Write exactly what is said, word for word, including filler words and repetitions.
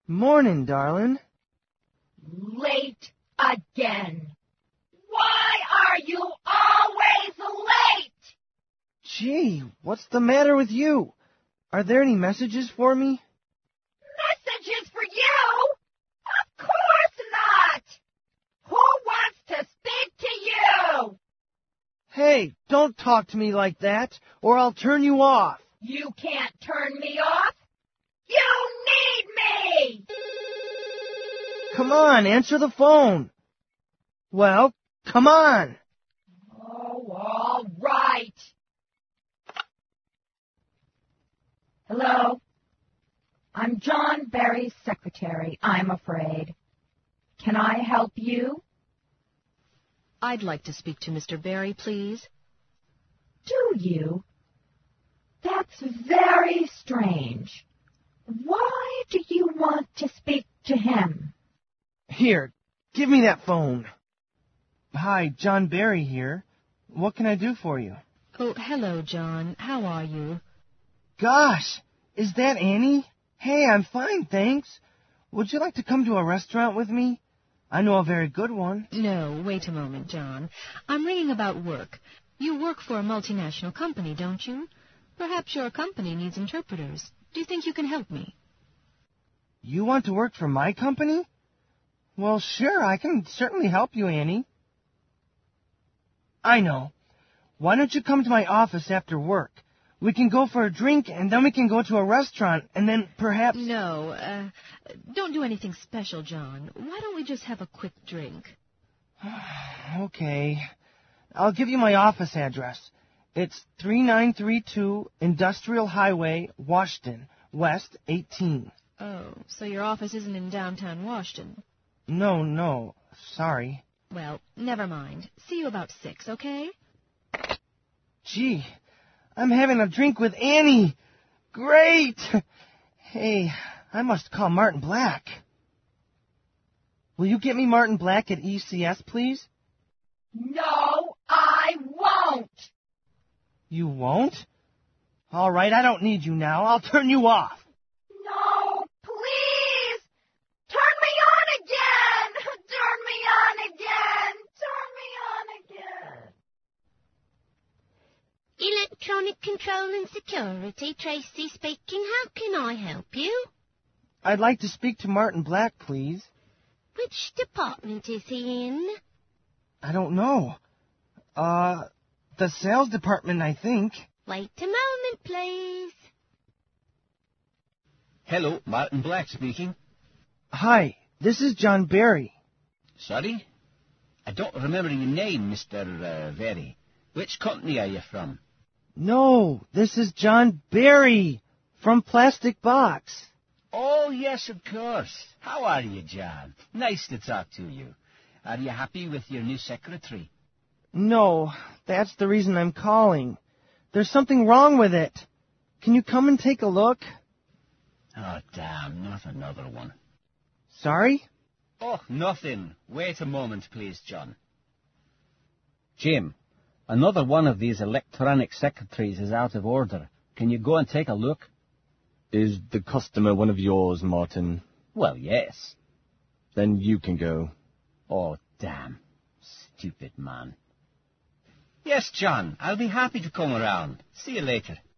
Morning, darling. Late again. Why are you always late? Gee, what's the matter with you? Are there any messages for me? Messages for you? Of course not! Who wants to speak to you? Hey, don't talk to me like that, or I'll turn you off. You can't turn me off. You need me! Come on, answer the phone. Well, come on. Oh, all right. Hello? I'm John Barry's secretary, I'm afraid. Can I help you? I'd like to speak to Mister Barry, please. Do you? That's very strange. Why do you want to speak to him? Here, give me that phone. Hi, John Barry here. What can I do for you? Oh, hello, John. How are you? Gosh, is that Annie? Hey, I'm fine, thanks. Would you like to come to a restaurant with me? I know a very good one. No, wait a moment, John. I'm ringing about work. You work for a multinational company, don't you? Perhaps your company needs interpreters. Do you think you can help me? You want to work for my company? Well, sure, I can certainly help you, Annie. I know. Why don't you come to my office after work? We can go for a drink, and then we can go to a restaurant, and then perhaps... No, uh, don't do anything special, John. Why don't we just have a quick drink? Okay. I'll give you my office address. It's three nine three two Industrial Highway, Washington, West eighteen. Oh, so your office isn't in downtown Washington? No, no. Sorry. Well, never mind. See you about six, okay? Gee, I'm having a drink with Annie. Great! Hey, I must call Martin Black. Will you get me Martin Black at E C S, please? No, I won't. You won't? All right, I don't need you now. I'll turn you off. No, please! Turn me on again! Turn me on again! Turn me on again! Electronic Control and Security, Tracy speaking. How can I help you? I'd like to speak to Martin Black, please. Which department is he in? I don't know. Uh, the sales department, I think. Wait a moment, please. Hello, Martin Black speaking. Hi, this is John Barry. Sorry? I don't remember your name, Mister Uh, Barry. Which company are you from? No, this is John Barry from Plastic Box. Oh, yes, of course. How are you, John? Nice to talk to you. Are you happy with your new secretary? No, that's the reason I'm calling. There's something wrong with it. Can you come and take a look? Oh, damn, not another one. Sorry? Oh, nothing. Wait a moment, please, John. Jim, another one of these electronic secretaries is out of order. Can you go and take a look? Is the customer one of yours, Martin? Well, yes. Then you can go. Oh, damn. Stupid man. Yes, John, I'll be happy to come around. See you later.